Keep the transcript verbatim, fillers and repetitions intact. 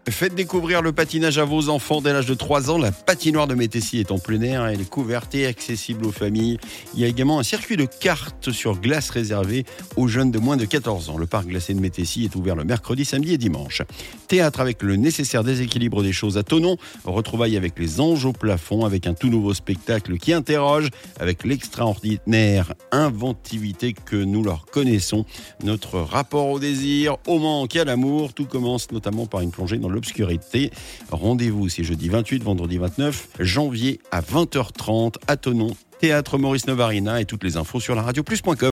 Faites découvrir le patinage à vos enfants dès l'âge de trois ans. La patinoire de Métessy est en plein air. Elle est couverte et accessible aux familles. Il y a également un circuit de karts sur glace réservé aux jeunes de moins de quatorze ans. Le parc glacé de Métessy est ouvert le mercredi, samedi et dimanche. Théâtre avec le nécessaire déséquilibre des choses à Thonon. Retrouvailles avec les anges au plafond avec un tout nouveau spectacle qui interroge avec l'extraordinaire inventivité que nous leur connaissons. Notre rapport au désir, au manque et à l'amour. Tout commence notamment par une plongée dans l'obscurité. Rendez-vous, c'est jeudi vingt-huit, vendredi vingt-neuf janvier à vingt heures trente à Thonon, Théâtre Maurice Novarina, et toutes les infos sur la radio plus point com.